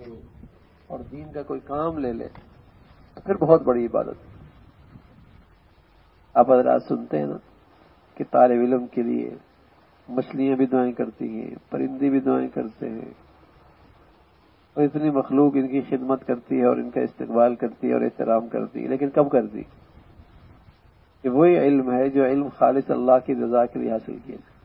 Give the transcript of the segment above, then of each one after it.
لے اور دین کا کوئی کام لے لے تو پھر بہت بڑی عبادت ہے۔ آپ حضرات سنتے ہیں نا کہ طالب علم کے لیے مچھلیاں بھی دعائیں کرتی ہیں، پرندے بھی دعائیں کرتے ہیں، اور اتنی مخلوق ان کی خدمت کرتی ہے اور ان کا استقبال کرتی ہے اور احترام کرتی ہے، لیکن کب کرتی؟ کہ وہی علم ہے جو علم خالص اللہ کی رضا کے لیے حاصل کیا جائے،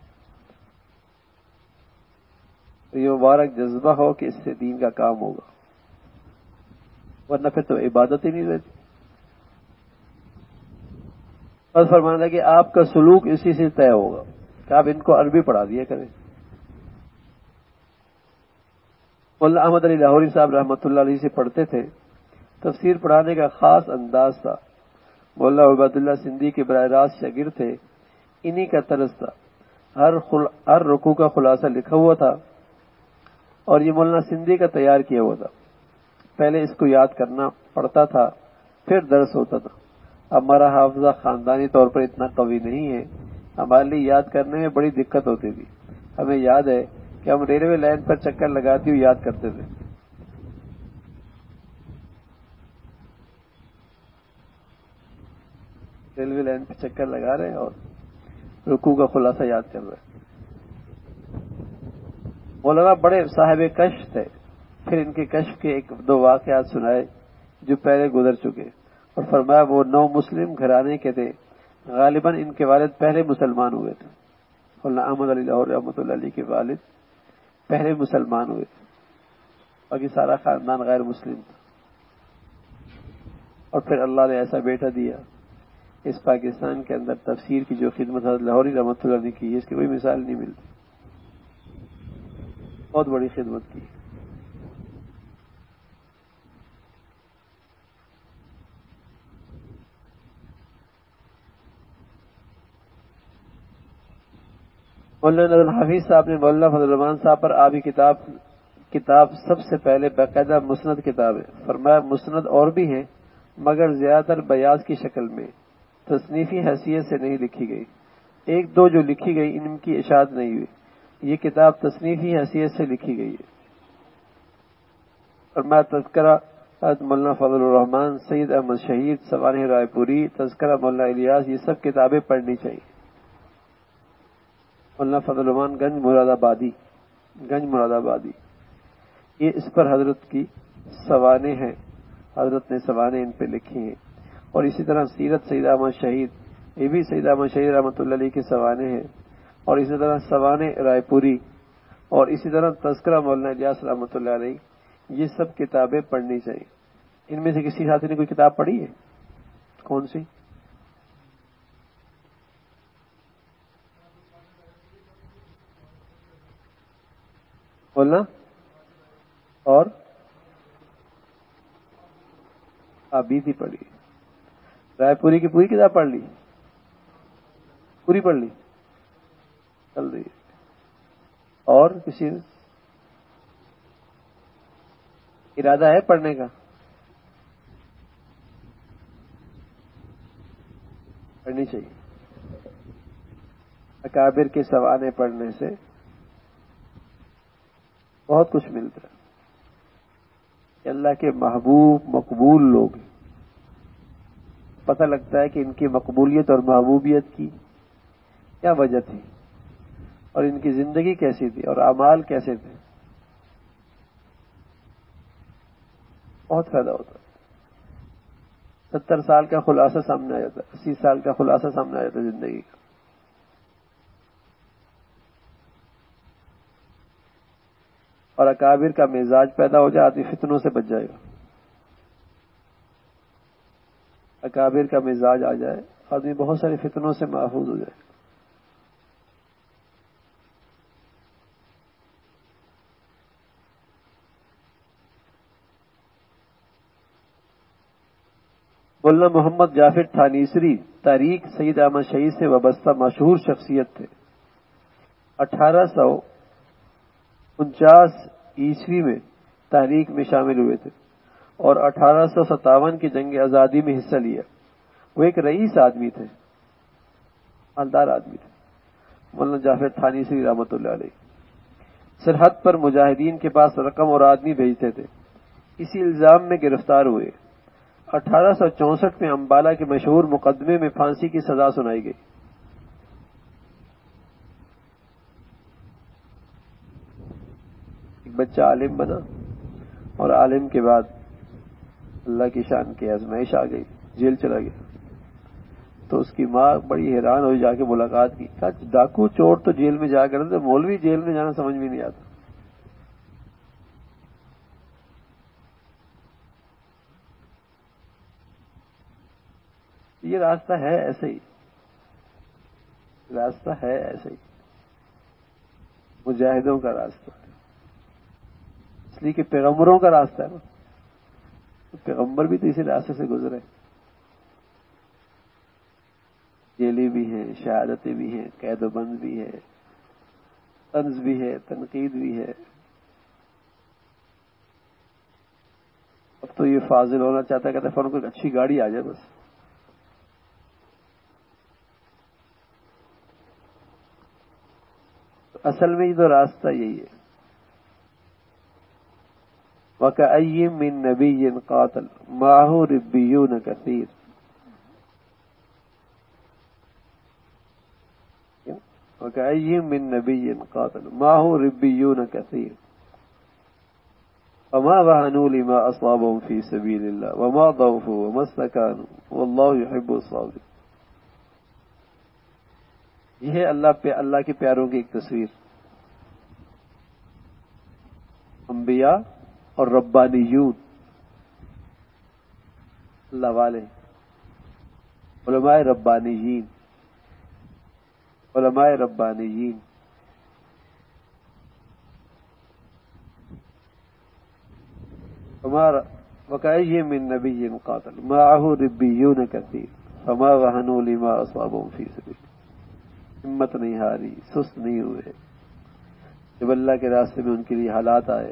تو یہ مبارک جذبہ ہو کہ اس سے دین کا کام ہوگا، ورنہ پھر تو عبادت ہی نہیں رہتی۔ بس فرمانا ہے کہ آپ کا سلوک اسی سے طے ہوگا کہ آپ ان کو عربی پڑھا دیا کریں۔ مولانا احمد علی لاہوری صاحب رحمۃ اللہ علیہ سے پڑھتے تھے، تفسیر پڑھانے کا خاص انداز تھا۔ مولانا عبید اللہ سندھی کے براہ راست شاگرد تھے، انہی کا طرز تھا، ہر رکوع کا خلاصہ لکھا ہوا تھا اور یہ مولانا سندھی کا تیار کیا ہوا تھا۔ پہلے اس کو یاد کرنا پڑتا تھا، پھر درس ہوتا تھا۔ ہمارا حافظہ خاندانی طور پر اتنا قوی نہیں ہے، ہمارے لیے یاد کرنے میں بڑی دقت ہوتی تھی۔ ہمیں یاد ہے کہ ہم ریلوے لائن پر چکر لگاتے ہوئے یاد کرتے تھے۔ ریلوے لائن پہ چکر لگا رہے ہیں اور رکوع کا خلاصہ یاد کر رہے ہیں۔ مولانا بڑے صاحب کشف تھے، پھر ان کے کشف کے ایک دو واقعات سنائے جو پہلے گزر چکے، اور فرمایا وہ 9 مسلم گھرانے کے تھے، غالباً ان کے والد پہلے مسلمان ہوئے تھے۔ مولانا احمد علی لاہور رحمۃ اللہ علیہ کے والد پہلے مسلمان ہوئے تھے، باقی سارا خاندان غیر مسلم تھا، اور پھر اللہ نے ایسا بیٹا دیا۔ اس پاکستان کے اندر تفسیر کی جو خدمت حضرت لاہوری رحمۃ اللہ علیہ کی ہے، اس کی کوئی مثال نہیں ملتی، بہت بڑی خدمت کی۔ مولانا نظر حفیظ صاحب نے مولانا فضل الرحمان صاحب پر آبی کتاب سب سے پہلے باقاعدہ مسند کتاب ہے، فرمایا مسند اور بھی ہیں مگر زیادہ تر بیاض کی شکل میں، تصنیفی حیثیت سے نہیں لکھی گئی، ایک دو جو لکھی گئی ان کی اشاعت نہیں ہوئی، یہ کتاب تصنیفی حیثیت سے لکھی گئی ہے۔ فرمایا تذکرہ حضرت مولانا فضل الرحمان، سید احمد شہید، سوانح رائے پوری، تذکرہ مولانا الیاس، یہ سب کتابیں پڑھنی چاہیے۔ مولانا فضل الرحمان گنج مراد آبادی، یہ اس پر حضرت کی سوانح ہیں، حضرت نے سوانح ان پہ لکھی ہیں، اور اسی طرح سیرت سید احمد شہید، یہ بھی سید احمد شہید رحمۃ اللہ علیہ کی سوانح ہیں، اور اسی طرح سوانح رائے پوری، اور اسی طرح تذکرہ مولانا الیاس رحمۃ اللہ علیہ، یہ سب کتابیں پڑھنی چاہیے۔ ان میں سے کسی ساتھی نے کوئی کتاب پڑھی ہے؟ کون سی؟ بولنا۔ اور ابھی تھی پڑھی؟ رائے پوری کی پوری کتاب پڑھ لی؟ پوری پڑھ لی؟ چل رہی ہے۔ اور کسی نے ارادہ ہے پڑھنے کا؟ پڑھنی چاہیے۔ اکابر کے سوانح پڑھنے سے بہت کچھ ملتا ہے کہ اللہ کے محبوب مقبول لوگ ہیں، پتہ لگتا ہے کہ ان کی مقبولیت اور محبوبیت کی کیا وجہ تھی، اور ان کی زندگی کیسی تھی اور اعمال کیسے تھے، بہت فائدہ ہوتا ہے۔ 70 سال کا خلاصہ سامنے آ جاتا ہے، 80 سال کا خلاصہ سامنے آ جاتا ہے زندگی کا۔ اور اکابر کا مزاج پیدا ہو جائے، آدمی فتنوں سے بچ جائے گا۔ اکابر کا مزاج آ جائے، آدمی بہت سارے فتنوں سے محفوظ ہو جائے گا۔ مولانا محمد جعفر تھانیسری تاریخ سید احمد شہید سے وابستہ مشہور شخصیت تھے۔ 1849 عیسوی میں تحریک میں شامل ہوئے تھے اور 1857 کی جنگ آزادی میں حصہ لیا۔ وہ ایک رئیس آدمی تھے، مالدار آدمی تھے، مولانا جعفر تھانیسری رحمۃ اللہ علیہ۔ سرحد پر مجاہدین کے پاس رقم اور آدمی بھیجتے تھے، اسی الزام میں گرفتار ہوئے۔ 1864 میں امبالہ کے مشہور مقدمے میں پھانسی کی سزا سنائی گئی۔ ایک بچہ عالم بنا اور عالم کے بعد اللہ کی شان کی آزمائش آ گئی، جیل چلا گیا۔ تو اس کی ماں بڑی حیران ہوئی، جا کے ملاقات کی، کہا ڈاکو چور تو جیل میں جا کر مولوی جیل میں جانا سمجھ میں نہیں آتا۔ یہ راستہ ہے ایسے ہی، راستہ ہے ایسے ہی، مجاہدوں کا راستہ، اس لیے کہ پیغمبروں کا راستہ ہے نا، پیغمبر بھی تو اسی راستے سے گزرے، جیلی بھی ہیں، شہادتیں بھی ہیں، قید و بند بھی ہے، طنز بھی ہے، تنقید بھی ہے۔ اب تو یہ فاضل ہونا چاہتا ہے، کہتے فوراً کوئی اچھی گاڑی آ جائے بس۔ اصل میں یہ تو راستہ یہی ہے۔ وَكَأَيٍّ مِّن نَبِيٍّ قَاتَلَ مَعَهُ رِبِّيُّونَ كَثِيرٌ وَكَأَيٍّ مِّن نَبِيٍّ قَاتَلَ مَعَهُ رِبِّيُّونَ كَثِيرٌ وَمَا وَهَنُوا لِمَا أَصَابَهُمْ فِي سَبِيلِ اللَّهِ وَمَا ضَعُفُوا وَمَا اسْتَكَانُوا وَاللَّهُ يُحِبُّ الصَّابِرِينَ۔ یہ ہے اللہ کے پیاروں کی ایک تصویر، انبیاء اور ربانیون، اللہ والے، علماء ربانیین، علماء ربانیین۔ وَكَأَيٍّ مِّن نَبِيٍّ قَاتَلَ مَعَهُ رِبِّيُّونَ كَثِيرٌ فَمَا وَهَنُوا لِمَا أَصَابَهُمْ فِي سَبِيلِ اللَّهِ، ہمت نہیں ہاری، سست نہیں ہوئے جب اللہ کے راستے میں ان کے لیے حالات آئے۔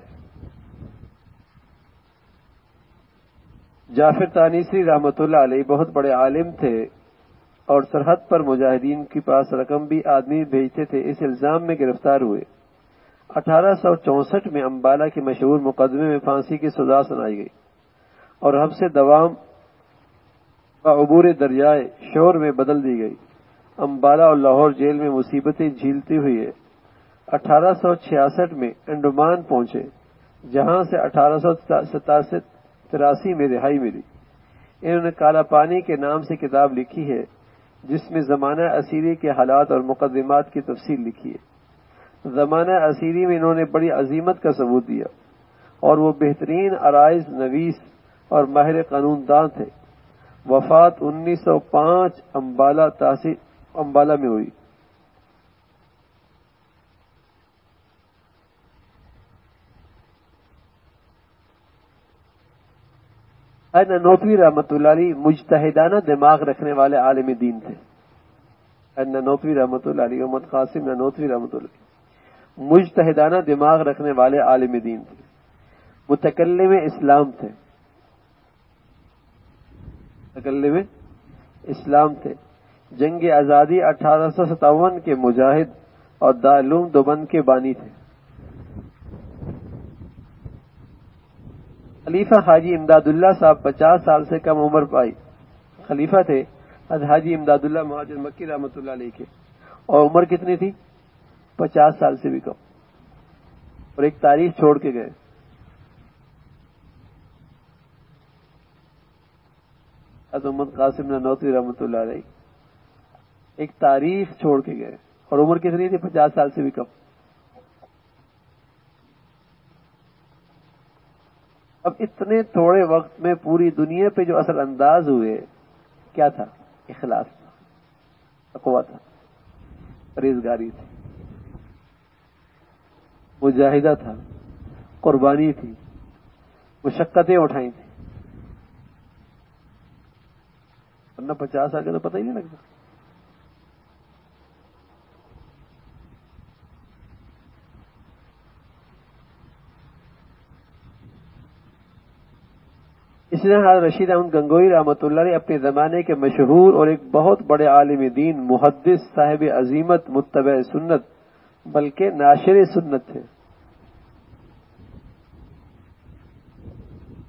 جعفر تانیسی رحمۃ اللہ علیہ بہت بڑے عالم تھے اور سرحد پر مجاہدین کے پاس رقم بھی آدمی بھیجتے تھے، اس الزام میں گرفتار ہوئے۔ 1864 میں امبالہ کے مشہور مقدمے میں پھانسی کی سزا سنائی گئی اور حبس دوام و عبور دریائے شور میں بدل دی گئی۔ امبالہ اور لاہور جیل میں مصیبتیں جھیلتے ہوئے 1866 میں انڈمان پہنچے، جہاں سے 1883 میں رہائی ملی۔ انہوں نے کالا پانی کے نام سے کتاب لکھی ہے، جس میں زمانہ اسیری کے حالات اور مقدمات کی تفصیل لکھی ہے۔ زمانہ اسیری میں انہوں نے بڑی عظیمت کا ثبوت دیا اور وہ بہترین عرائض نویس اور ماہر قانون دان تھے۔ وفات 1905 امبالہ میں ہوئی۔ نانوتوی رحمۃ اللہ علیہ مجتہدانہ دماغ رکھنے والے عالم دین تھے۔ نانوتوی رحمۃ اللہ علیہ، محمد قاسم نانوتوی رحمۃ اللہ علیہ مجتہدانہ دماغ رکھنے والے عالم دین تھے، متکلم اسلام تھے، متکلم اسلام تھے۔ جنگ آزادی 1857 کے مجاہد اور دارالعلوم دیوبند کے بانی تھے۔ خلیفہ حاجی امداد اللہ صاحب 50 سال سے کم عمر پائی خلیفہ تھے حاجی امداد اللہ مہاجر مکی رحمۃ اللہ علیہ کے، اور عمر کتنی تھی؟ 50 سال سے بھی کم، اور ایک تاریخ چھوڑ کے گئے۔ محمد قاسم نانوتوی رحمۃ اللہ علیہ ایک تاریخ چھوڑ کے گئے، اور عمر کتنی تھی؟ 50 سال سے بھی کم۔ اب اتنے تھوڑے وقت میں پوری دنیا پہ جو اثر انداز ہوئے، کیا تھا؟ اخلاص تھا، تقویٰ تھا، پرہیزگاری تھی، مجاہدہ تھا، قربانی تھی، مشقتیں اٹھائی تھیں، ورنہ 50 سال کا تو پتہ ہی نہیں لگتا۔ اس لیے حضرت رشید احمد گنگوئی رحمۃ اللہ علیہ اپنے زمانے کے مشہور اور ایک بہت بڑے عالم دین، محدث، صاحب عظیمت، متبع سنت، بلکہ ناشر سنت تھے۔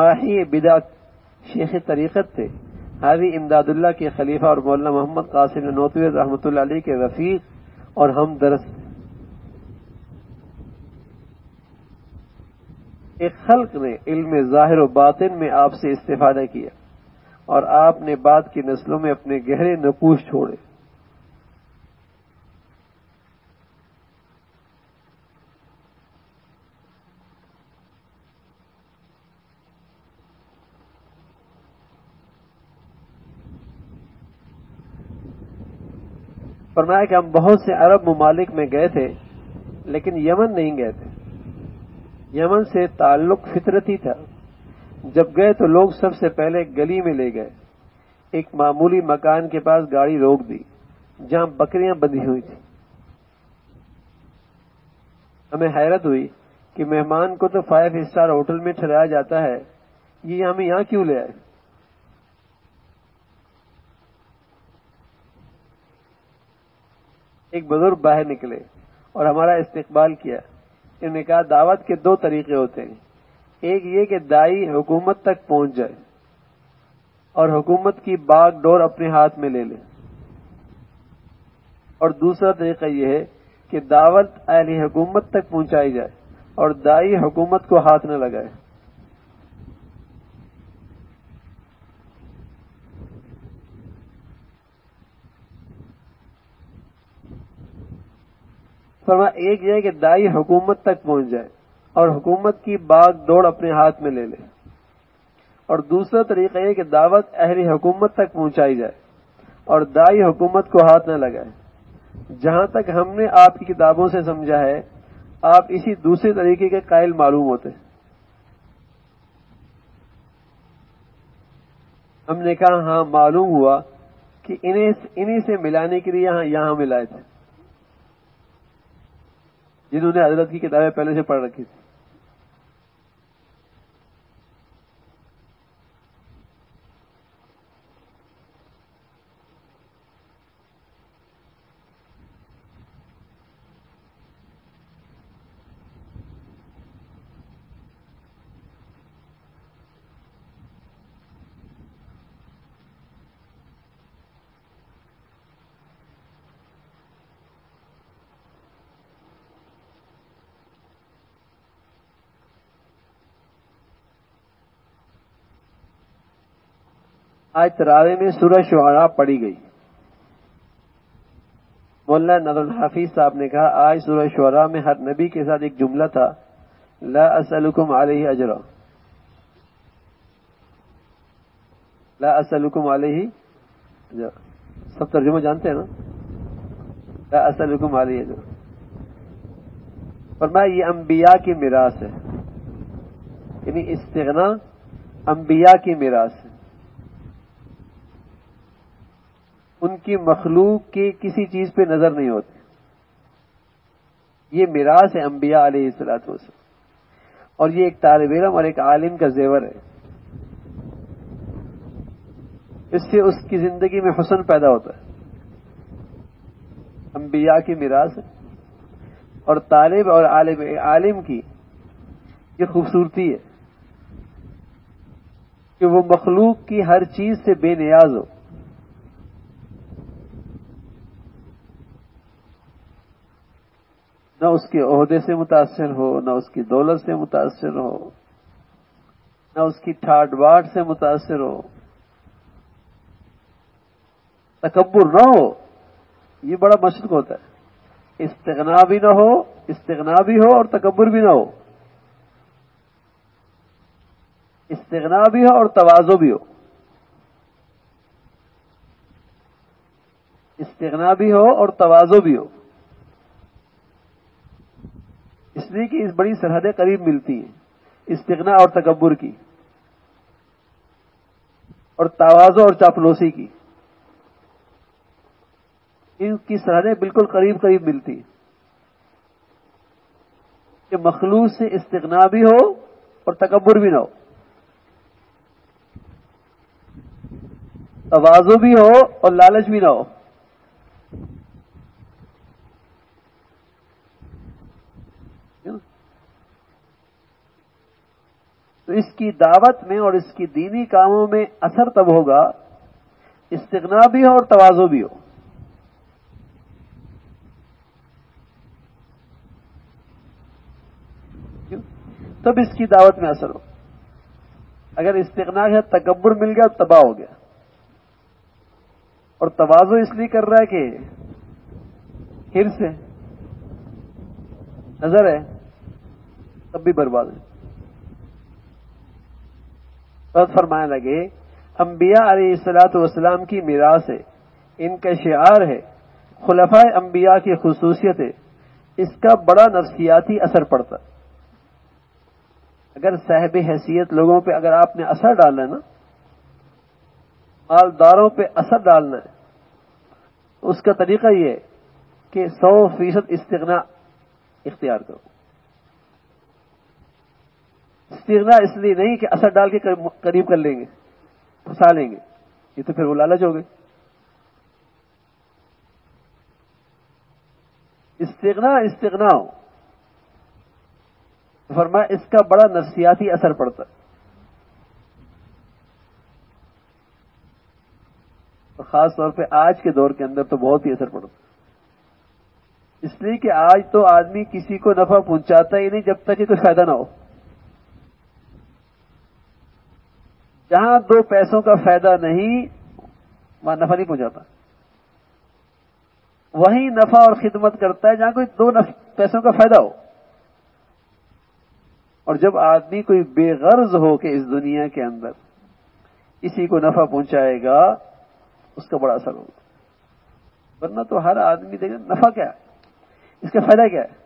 ماہی بدعت شیخ طریقت تھے، حاجی امداد اللہ کے خلیفہ اور مولانا محمد قاسم نانوتوی رحمۃ اللہ علیہ کے رفیق اور ہم درس تھے۔ ایک خلق نے علم ظاہر و باطن میں آپ سے استفادہ کیا اور آپ نے بعد کی نسلوں میں اپنے گہرے نقوش چھوڑے۔ فرمایا کہ ہم بہت سے عرب ممالک میں گئے تھے لیکن یمن نہیں گئے تھے۔ یمن سے تعلق فطرتی تھا۔ جب گئے تو لوگ سب سے پہلے گلی میں لے گئے، ایک معمولی مکان کے پاس گاڑی روک دی جہاں بکریاں بندھی ہوئی تھیں۔ ہمیں حیرت ہوئی کہ مہمان کو تو 5 اسٹار ہوٹل میں ٹھہرایا جاتا ہے، یہ ہمیں یہاں کیوں لے آئے؟ ایک بزرگ باہر نکلے اور ہمارا استقبال کیا۔ انہوں نے کہا دعوت کے 2 طریقے ہوتے ہیں، ایک یہ کہ داعی حکومت تک پہنچ جائے اور حکومت کی باغ ڈور اپنے ہاتھ میں لے لے، اور دوسرا طریقہ یہ ہے کہ دعوت اہل حکومت تک پہنچائی جائے اور داعی حکومت کو ہاتھ نہ لگائے۔ فرمایا ایک یہ ہے کہ داعی حکومت تک پہنچ جائے اور حکومت کی باغ ڈور اپنے ہاتھ میں لے لے، اور دوسرا طریقہ یہ کہ دعوت اہل حکومت تک پہنچائی جائے اور داعی حکومت کو ہاتھ نہ لگائے۔ جہاں تک ہم نے آپ کی کتابوں سے سمجھا ہے آپ اسی دوسرے طریقے کے قائل معلوم ہوتے ہیں۔ ہم نے کہا ہاں، معلوم ہوا کہ انہیں سے ملانے کے لیے یہاں ملائے تھے جنہوں نے حضرت کی کتابیں پہلے سے پڑھ رکھی تھی۔ آج تراویح میں سورہ شعراء پڑھی گئی۔ مولانا نظر الحافظ صاحب نے کہا آج سورہ شعراء میں ہر نبی کے ساتھ ایک جملہ تھا، لا اسألکم علیہ اجرا، لا اسألکم علیہ اجرا۔ سب ترجمہ جانتے ہیں نا؟ لا اسألکم علیہ اجرا، فرمایا یہ انبیاء کی میراث ہے، یعنی استغنا انبیاء کی میراث ہے۔ ان کی مخلوق کی کسی چیز پہ نظر نہیں ہوتی، یہ میراث ہے انبیاء علیہ الصلوۃ والسلام، اور یہ ایک طالب علم اور ایک عالم کا زیور ہے۔ اس سے اس کی زندگی میں حسن پیدا ہوتا ہے۔ انبیاء کی میراث ہے اور طالب اور عالم کی یہ خوبصورتی ہے کہ وہ مخلوق کی ہر چیز سے بے نیاز ہو، نہ اس کے عہدے سے متاثر ہو، نہ اس کی دولت سے متاثر ہو، نہ اس کی ٹھاٹ باٹ سے متاثر ہو، تکبر نہ ہو۔ یہ بڑا مشرق ہوتا ہے، استغنا بھی نہ ہو اور تکبر بھی نہ ہو، استغنا بھی ہو اور تواضع بھی ہو، استغنا بھی ہو اور تواضع بھی ہو، اس لیے کہ اس بڑی سرحدیں قریب ملتی ہیں استغنا اور تکبر کی، اور تواضع اور چاپلوسی کی، ان کی سرحدیں بالکل قریب ملتی ہیں کہ مخلوق سے استغنا بھی ہو اور تکبر بھی نہ ہو، تواضع بھی ہو اور لالچ بھی نہ ہو۔ تو تو اس کی دعوت میں اور اس کی دینی کاموں میں اثر تب ہوگا استغنا بھی ہو اور تواضع بھی ہو. تب اس کی دعوت میں اثر ہو. اگر استغنا ہے تکبر مل گیا تباہ ہو گیا، اور تواضع اس لیے کر رہا ہے کہ حرص سے نظر ہے، تب بھی برباد ہے. بس فرمانے لگے انبیاء علیہ الصلوۃ والسلام کی میراث ہے، ان کا شعار ہے، خلفائے انبیاء کی خصوصیت ہے، اس کا بڑا نفسیاتی اثر پڑتا ہے. اگر صاحب حیثیت لوگوں پہ اگر آپ نے اثر ڈالنا ہے نا، مالداروں پہ اثر ڈالنا ہے، اس کا طریقہ یہ ہے کہ 100% استغنا اختیار کرو. استغنا اس لیے نہیں کہ اثر ڈال کے قریب کر لیں گے، پھنسا لیں گے، یہ تو پھر وہ لالچ ہو گئی. استغنا ہو، فرمایا اس کا بڑا نفسیاتی اثر پڑتا ہے. اور خاص طور پہ آج کے دور کے اندر تو بہت ہی اثر پڑتا ہے، اس لیے کہ آج تو آدمی کسی کو نفع پہنچاتا ہی نہیں جب تک کہ کوئی فائدہ نہ ہو. جہاں 2 پیسوں کا فائدہ نہیں وہاں نفع نہیں پہنچاتا. وہی نفع اور خدمت کرتا ہے جہاں کوئی 2 پیسوں کا فائدہ ہو. اور جب آدمی کوئی بے غرض ہو کہ اس دنیا کے اندر کسی کو نفع پہنچائے گا، اس کا بڑا اثر ہوگا. ورنہ تو ہر آدمی دیکھے نفع کیا ہے، اس کا فائدہ کیا ہے.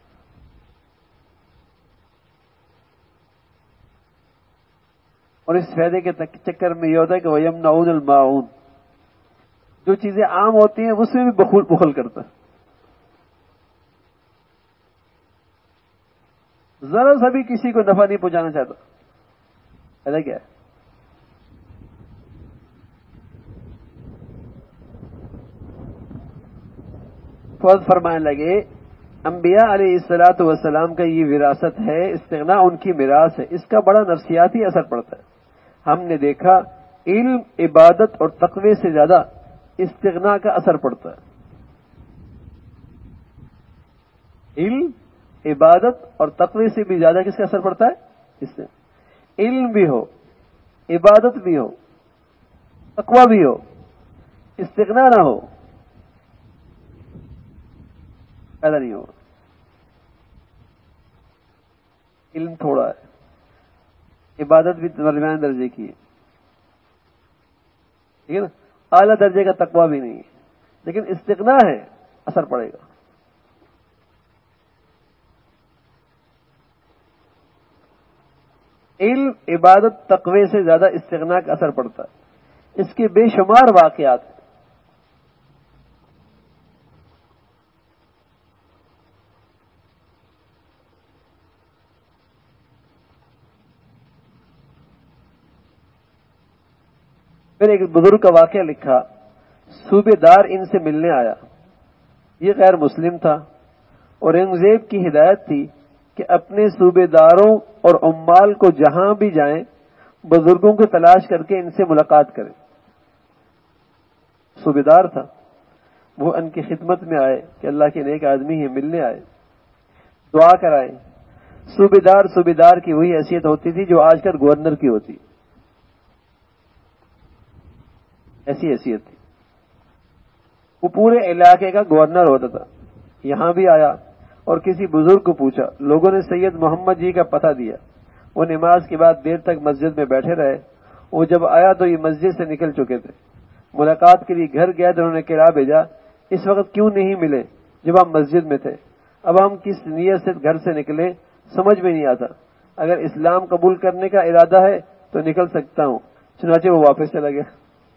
اور اس فائدے کے چکر میں یہ ہوتا ہے کہ وَيَمْنَعُونَ الْمَاعُونَ، جو چیزیں عام ہوتی ہیں اس میں بھی بخل کرتا ہے. ذرا سا بھی کسی کو نفع نہیں پہنچانا چاہتا، فائدہ کیا ہے. فوج فرمانے لگے انبیاء علیہ الصلوۃ والسلام کا یہ وراثت ہے، استغنا ان کی میراث ہے، اس کا بڑا نفسیاتی اثر پڑتا ہے. ہم نے دیکھا علم، عبادت اور تقوی سے زیادہ استغنا کا اثر پڑتا ہے. علم، عبادت اور تقوی سے بھی زیادہ کس کا اثر پڑتا ہے؟ اس سے علم بھی ہو، عبادت بھی ہو، تقوی بھی ہو، استغنا نہ ہو، پیدا نہیں ہوگا. علم تھوڑا ہے، عبادت بھی درمیان درجے کی ہے، ٹھیک ہے نا، اعلیٰ درجے کا تقوی بھی نہیں ہے، لیکن استغنا ہے، اثر پڑے گا. علم، عبادت، تقوی سے زیادہ استغنا کا اثر پڑتا ہے. اس کے بے شمار واقعات ہیں. پھر ایک بزرگ کا واقعہ لکھا، صوبے دار ان سے ملنے آیا. یہ غیر مسلم تھا، اورنگزیب کی ہدایت تھی کہ اپنے صوبے داروں اور عمال کو جہاں بھی جائیں بزرگوں کو تلاش کر کے ان سے ملاقات کریں. صوبے دار تھا، وہ ان کی خدمت میں آئے کہ اللہ کے نیک آدمی ہیں، ملنے آئے، دعا کرائے. صوبے دار کی وہی حیثیت ہوتی تھی جو آج کل گورنر کی ہوتی، ایسی حیثیت تھی. وہ پورے علاقے کا گورنر ہوتا تھا. یہاں بھی آیا اور کسی بزرگ کو پوچھا. لوگوں نے سید محمد جی کا پتہ دیا. وہ نماز کے بعد دیر تک مسجد میں بیٹھے رہے. وہ جب آیا تو یہ مسجد سے نکل چکے تھے. ملاقات کے لیے گھر گیا تو انہوں نے قرعہ بھیجا، اس وقت کیوں نہیں ملے جب ہم مسجد میں تھے؟ اب ہم کس نیت سے گھر سے نکلے سمجھ میں نہیں آتا. اگر اسلام قبول کرنے کا ارادہ ہے تو نکل سکتا ہوں. چنانچہ وہ واپس چلا گیا.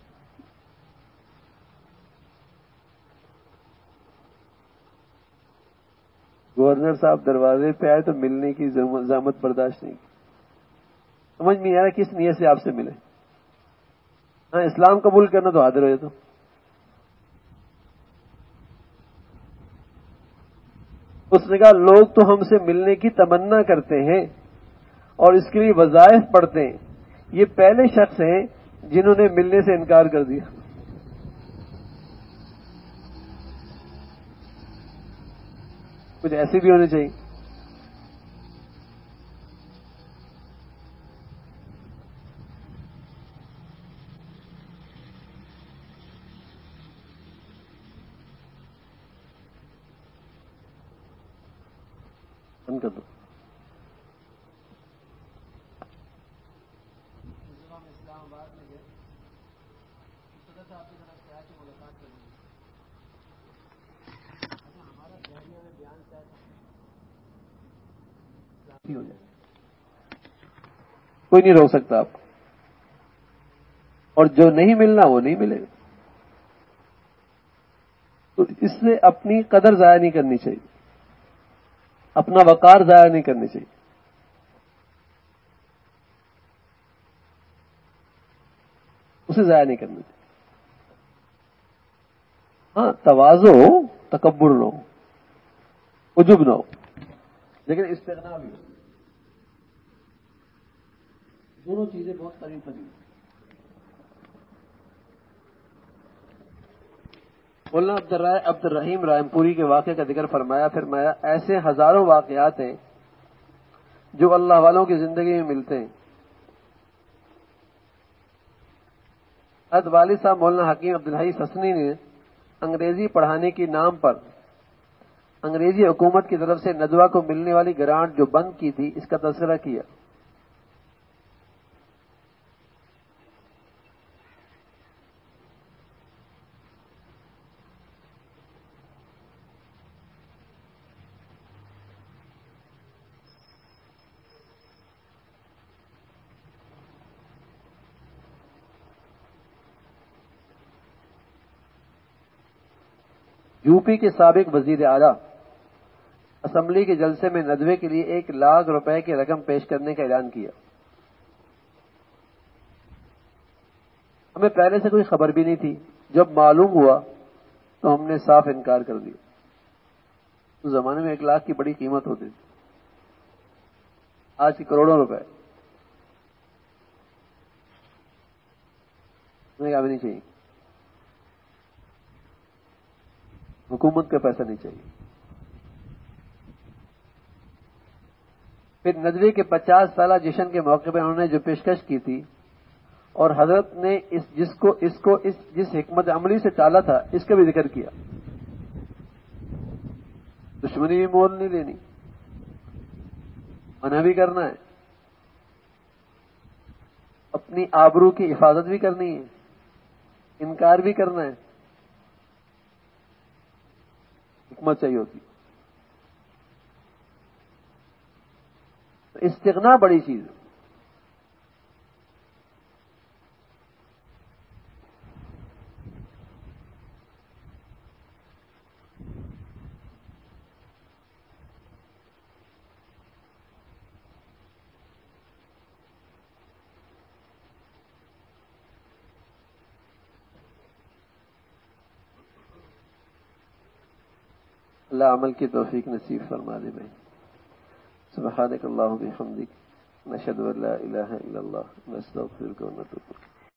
گورنر صاحب دروازے پہ آئے تو ملنے کی زحمت برداشت نہیں کی. سمجھ میں نہیں آ رہا کس نیت سے آپ سے ملے. ہاں اسلام قبول کرنا تو حاضر ہو تو. اس نے کہا لوگ تو ہم سے ملنے کی تمنا کرتے ہیں اور اس کے لیے وظائف پڑھتے ہیں، یہ پہلے شخص ہیں جنہوں نے ملنے سے انکار کر دیا۔ کچھ ایسے بھی ہونے چاہیے۔ بند کر دو۔ اسلام آباد میں گئے، صدر صاحب کی طرف سے آ کے ملاقات کرنی ہے۔ اچھا، ہمارا دہلیہ میں بیان کیا ہو جائے، کوئی نہیں روک سکتا آپ، اور جو نہیں ملنا وہ نہیں ملے گا۔ تو اس سے اپنی قدر ضائع نہیں کرنی چاہیے، اپنا وقار ضائع نہیں کرنی چاہیے۔ اسے ضائع نہیں کرنا چاہیے۔ ہاں، تواضع ہو، تکبر نہ ہو، عجب نہ ہو، لیکن استغنا بھی ہو۔ دونوں چیزیں بہت قریب قریب ہیں۔ مولانا عبد الرحیم رائم پوری کے واقعے کا ذکر فرمایا ایسے ہزاروں واقعات ہیں جو اللہ والوں کی زندگی میں ملتے ہیں۔ حضرت والد صاحب مولانا حکیم عبدالحی حسنی نے انگریزی پڑھانے کے نام پر انگریزی حکومت کی طرف سے ندوہ کو ملنے والی گرانٹ جو بند کی تھی، اس کا تذکرہ کیا۔ یو پی کے سابق وزیر اعلیٰ اسمبلی کے جلسے میں ندوے کے لیے 1,00,000 روپے کی رقم پیش کرنے کا اعلان کیا۔ ہمیں پہلے سے کوئی خبر بھی نہیں تھی، جب معلوم ہوا تو ہم نے صاف انکار کر دیا۔ اس زمانے میں 1,00,000 کی بڑی قیمت ہوتی تھی، آج کی کروڑوں روپے۔ ہمیں کہا بھی نہیں چاہیے، حکومت کا پیسہ نہیں چاہیے۔ پھر ندوے کے 50 سالہ جشن کے موقع پر انہوں نے جو پیشکش کی تھی اور حضرت نے جس حکمت عملی سے ٹالا تھا، اس کا بھی ذکر کیا۔ دشمنی بھی مول نہیں لینی، منع بھی کرنا ہے، اپنی آبرو کی حفاظت بھی کرنی ہے، انکار بھی کرنا ہے، حکمت چاہیے ہوتی۔ استغنا بڑی چیز ہے۔ اللہ عمل کی توفیق نصیب فرما دے بھائی۔ سبحانک اللہم بحمدک، نشہد ان لا الہ الا اللہ، نستغفرک و نتوب الیک۔